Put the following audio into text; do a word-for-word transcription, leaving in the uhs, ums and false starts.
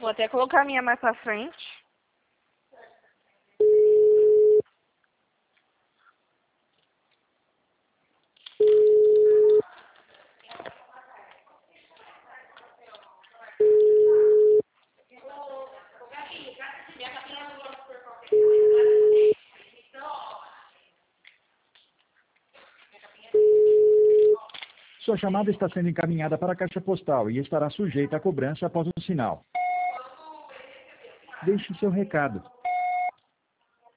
Vou até colocar a minha mais pra frente. Sua chamada está sendo encaminhada para a caixa postal e estará sujeita a cobrança após o sinal. Deixe seu recado.